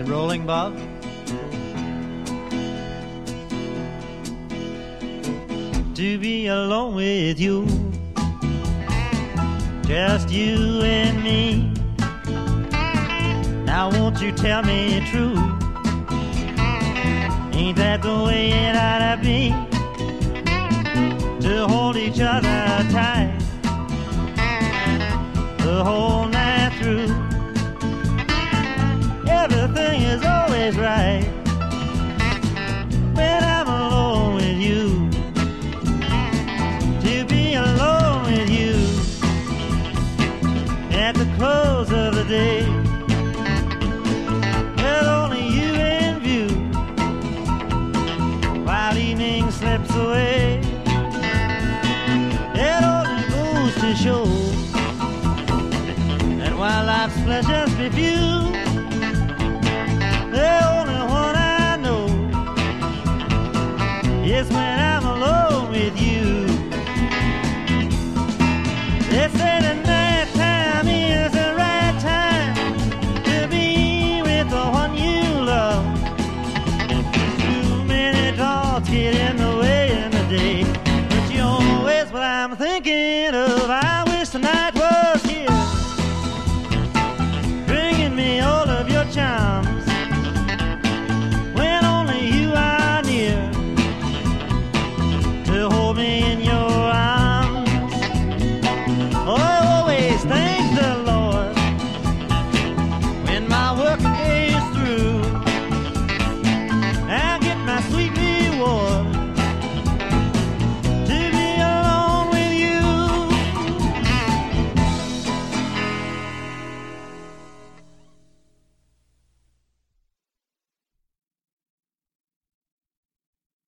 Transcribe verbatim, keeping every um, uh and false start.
it rolling, Bob? To be alone with you, just you and me. Now won't you tell me true? Ain't that the way it ought to be? To hold each other tight the whole night through. Everything is always right when I'm alone with you. To be alone with you at the close of the day, with only you in view, while evening slips away. It only goes to show that while life's pleasures be few, the only one I know is when I'm alone with you. They say the night time is the right time to be with the one you love. Too many thoughts get in the way in the day, but you're always what I'm thinking